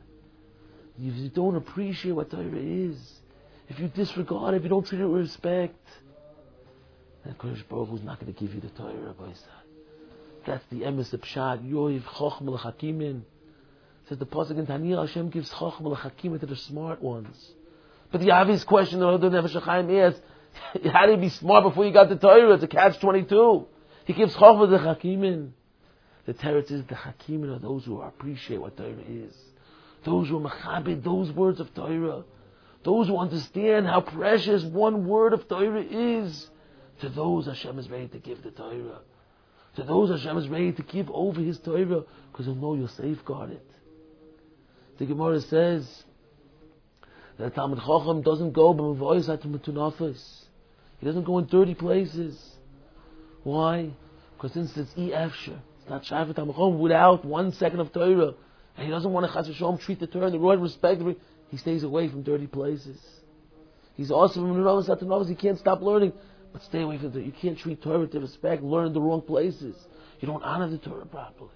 if you don't appreciate what Torah is, if you disregard it, if you don't treat it with respect, then Kodesh Baruch Hu is not going to give you the Torah. That's the emes of Pshat. Yoiv chochma l'chakimin. Says the pasuk in Taniyah, Hashem gives chochma l'chakimin to the smart ones. But the obvious question that the Nefesh HaChaim asks, how do you be smart before you got the Torah? It's a catch-22. He gives chochmah to the Hakimin. The teretz is the Hakimin are those who appreciate what Torah is. Those who are machabed, those words of Torah. Those who understand how precious one word of Torah is. To those Hashem is ready to give the Torah. To those Hashem is ready to give over His Torah. Because He'll know you'll safeguard it. The Gemara says that Talmid Chacham doesn't go b'mavoyos atum. He doesn't go in dirty places. Why? Because since it's efshar, it's not shy for Talmid Chacham without 1 second of Torah, and he doesn't want to chas v'shalom treat the Torah in the right respect. He stays away from dirty places. He's also from Nerovos Atanovos. He can't stop learning, but stay away from it. You can't treat Torah with respect. Learn in the wrong places. You don't honor the Torah properly.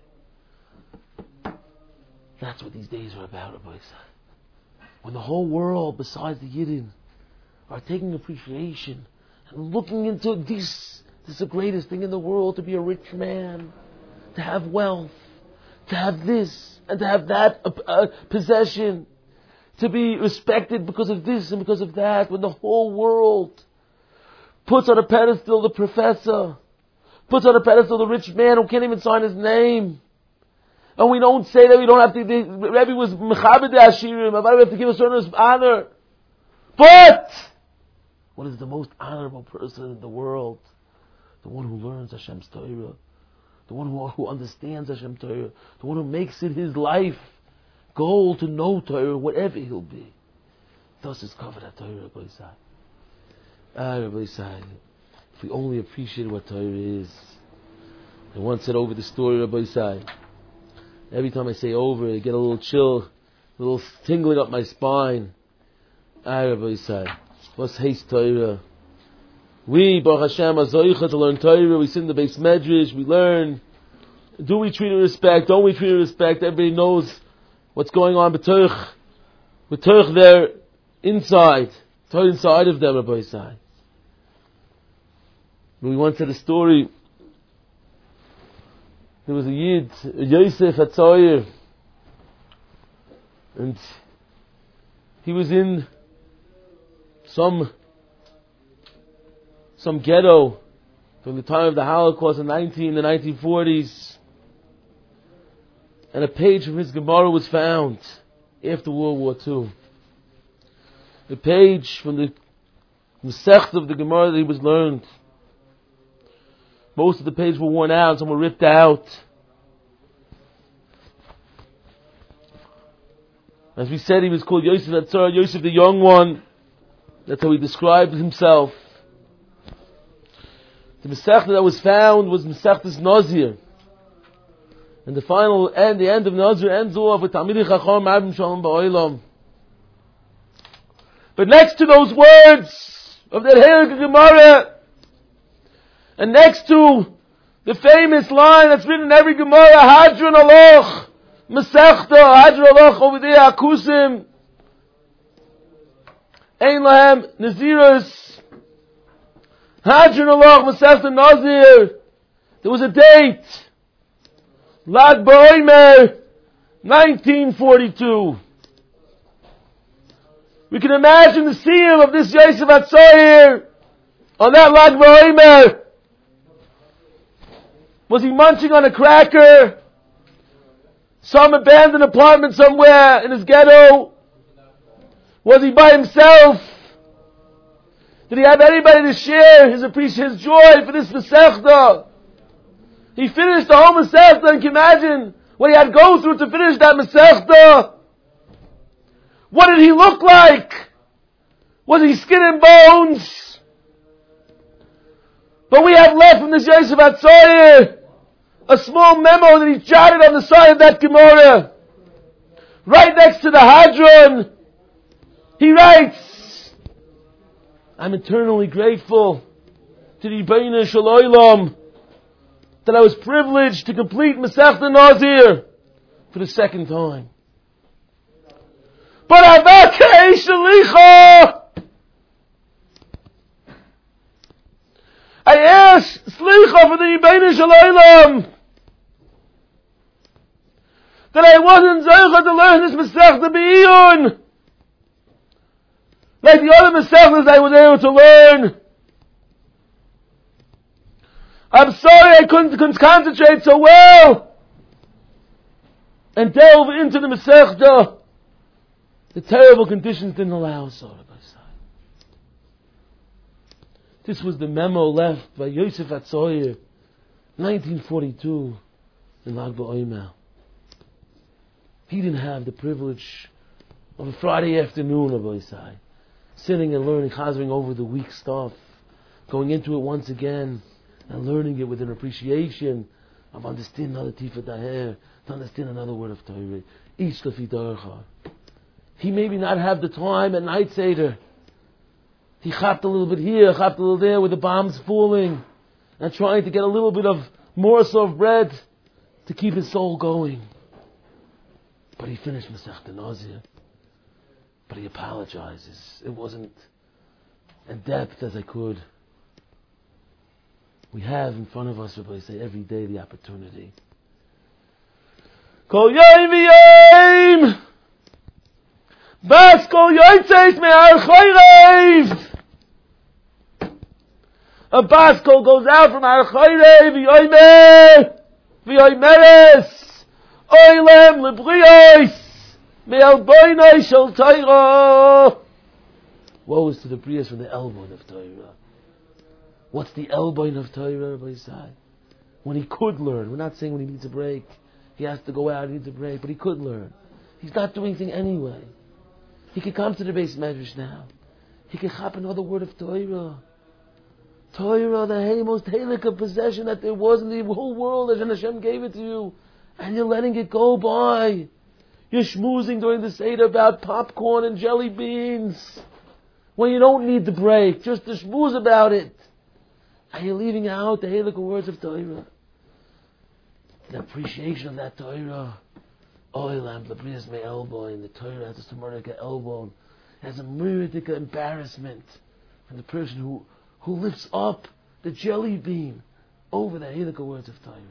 That's what these days are about, Rabbi Yisrael. When the whole world, besides the Yidden, are taking appreciation and looking into this is the greatest thing in the world, to be a rich man, to have wealth, to have this and to have that possession, to be respected because of this and because of that, when the whole world puts on a pedestal the professor, puts on a pedestal the rich man who can't even sign his name. And we don't say that we don't have to. The Rebbe was mechabed ashirim. We have to give a certain honor. But what is the most honorable person in the world? The one who learns Hashem's Torah, the one who understands Hashem's Torah, the one who makes it his life goal to know Torah, whatever he'll be. Thus is covered at Torah, Rabbi Yisai. Rabbi Yisai, if we only appreciated what Torah is. I once said over the story, Rabbi Yisai. Every time I say over, I get a little chill, a little tingling up my spine. Rabbi Yisai, what's haste Torah? We, Baruch Hashem, are zoicha to learn Torah. We sit in the Beis Medrash, we learn. Do we treat it with respect? Don't we treat it with respect? Everybody knows what's going on with Torah there inside. Torah inside of them, Rabbi Yisai. We once had a story. There was a Yid, Yosef Hatzair, and he was in some ghetto from the time of the Holocaust in the 1940s, and a page from his Gemara was found after World War II. The page from the Masechta of the Gemara that he was learned. Most of the pages were worn out, some were ripped out. As we said, he was called Yosef Hatzair, Yosef the young one. That's how he described himself. The Masechta that was found was Masechtas Nazir. And the final end, the end of Nazir ends off with Talmidei Chacham Abim Shalom Ba'olam. But next to those words of that Heilige Gemara, and next to the famous line that's written in every Gemara, Hadron Aloch, Masechta, Hadron Aloch, over there, Akusim, Ein Lahem, Naziros, Hadron Aloch, Masechta Nazir. There was a date, Lag Ba'omer, 1942. We can imagine the seal of this Yosef Hatzoyer on that Lag BaOmer. Was he munching on a cracker? Some abandoned apartment somewhere in his ghetto? Was he by himself? Did he have anybody to share his joy for this Masechta? He finished the whole Masechta, and can you imagine what he had to go through to finish that Masechta? What did he look like? Was he skin and bones? But we have left from this Yosef Hatzoyer a small memo that he jotted on the side of that Gemara. Right next to the Hadron, he writes, I'm eternally grateful to the Ribono Shel Olam that I was privileged to complete Masechta Nazir for the second time. But Avakei Shalicha, I ask Slicha for the Ribono Shel Olam that I wasn't zeicha to learn this Masechta Be'iyun like the other Masechtas I was able to learn. I'm sorry I couldn't concentrate so well and delve into the Masechta. The terrible conditions didn't allow us. This was the memo left by Yosef Hatzoyer, 1942, in Lag BaOmer. He didn't have the privilege of a Friday afternoon of Isai, sitting and learning, chazering over the weak stuff, going into it once again, and learning it with an appreciation of understanding another Tifa Daher, to understand another word of Torah. Each Lefi Darcha. He maybe not have the time at night Seder. He chapped a little bit here, chapped a little there with the bombs falling, and trying to get a little bit of morsel of bread to keep his soul going. But he finished Masechta Nazir. But he apologizes. It wasn't in depth as I could. We have in front of us, Rabbi say, every day the opportunity. Kol yom v'yom Bas kol yotzes me'ar chayrev. A bas kol goes out from Har Chayrev v'yomeres oilem lebrios me'elboinoi shel Torah. Woe is to the brios from the elboin of Torah. What's the elboin of Torah, Rabbi Yisai? When he could learn. We're not saying when he needs a break. He has to go out, he needs a break, but he could learn. He's not doing anything anyway. He could come to the base medrash now. He could chop another word of Torah. Torah, the most halakha possession that there was in the whole world, as Hashem gave it to you, and you're letting it go by. You're schmoozing during the Seder about popcorn and jelly beans when you don't need the break, just to schmooze about it. And you're leaving out the halakha words of Torah. The appreciation of that Torah. Oilam, Labrias me elbow, and the Torah has a Samarika elbow, has a myriadic embarrassment from the person who lifts up the jelly bean over the halakha words of Torah.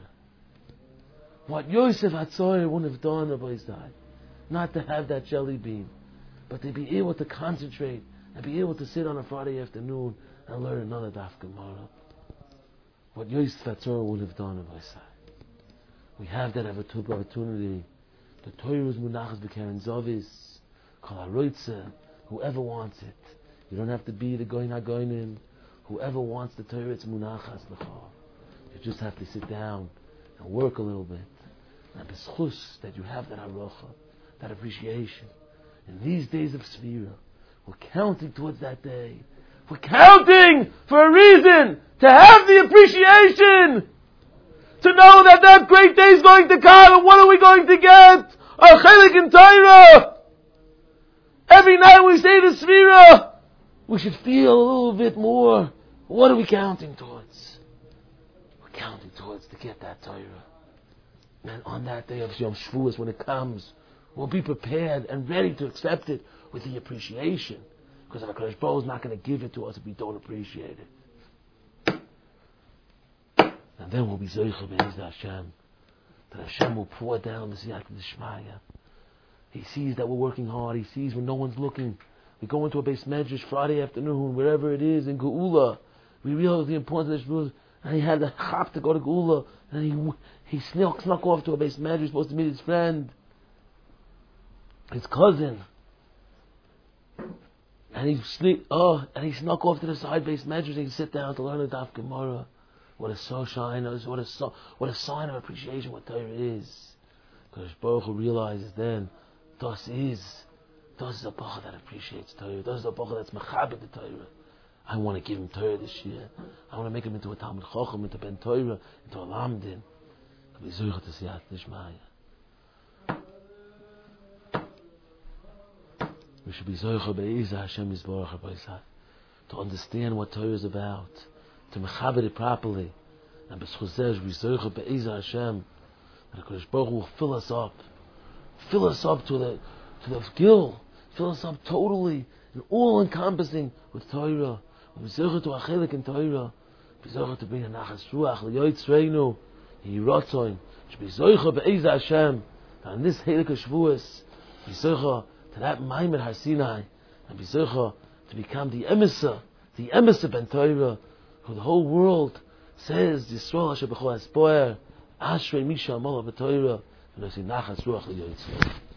What Yosef Hatzoyer wouldn't have done, Rabbi Yisai, not to have that jelly bean, but to be able to concentrate and be able to sit on a Friday afternoon and learn another Daf Gemara. What Yosef Hatzoyer would have done, Rabbi Yisai. We have that opportunity. The Torah is munachas b'keren zavis, kol haroitze, whoever wants it. You don't have to be the goyin hagoyinim. Whoever wants the Torah, it's munachas l'chol. You just have to sit down and work a little bit. And b'schus that you have that harocha, that appreciation. In these days of Sefira, we're counting towards that day. We're counting for a reason to have the appreciation. To know that that great day is going to come, and what are we going to get? Our chelik in Torah. Every night we say the Sefira, we should feel a little bit more. What are we counting towards? We're counting towards to get that Torah. And on that day of Yom Shavuos, when it comes, we'll be prepared and ready to accept it with the appreciation. Because our HaKadosh Baruch Hu is not going to give it to us if we don't appreciate it. And then we'll be Zoicha Be'ez Hashem that Hashem will pour down the Siyata D'Shmaya. He sees that we're working hard. He sees when no one's looking. We go into a base medrash Friday afternoon, wherever it is, in Geula. We realize the importance of this. And he had the chap to go to Geula. And he snuck off to a base medrash, supposed to meet his friend, his cousin. And he snuck off to the side base medrash and he sat down to learn the Daf Gemara. What a sunshine, what a sign of appreciation what Torah is. Because Baruch Hu realizes then, Das is a Bacha that appreciates Torah. Das is a Bacha that's Mechabed the Torah. I want to give him Torah this year. I want to make him into a Talmud Chacham, into Ben Torah, into a Lamdin. We should be Zoycha Be'ezah Hashem Yisborach HaBaisah, to understand what Torah is about, to Mechabed it properly, and B'schuzeh we Zoycha Be'ezah Hashem, and the Kodesh Baruch Hu will fill us up to the gill, fill us up totally and all encompassing with Torah. B'zoycha to Achelik in Torah, B'zoycha to bring a Nachas Ruach L'yoytz Reinu, Yirotzoin, B'zoycha Be'ezah Hashem, and this Helik HaShavuos, B'zoycha to that Maimed Har Sinai, and B'zoycha to become the emissar Ben Torah, who the whole world says Yisrael Asher B'chol Haspoer, Ashrei Misha Amal B'Torah, and I say Nachas Ruach L'yoytz.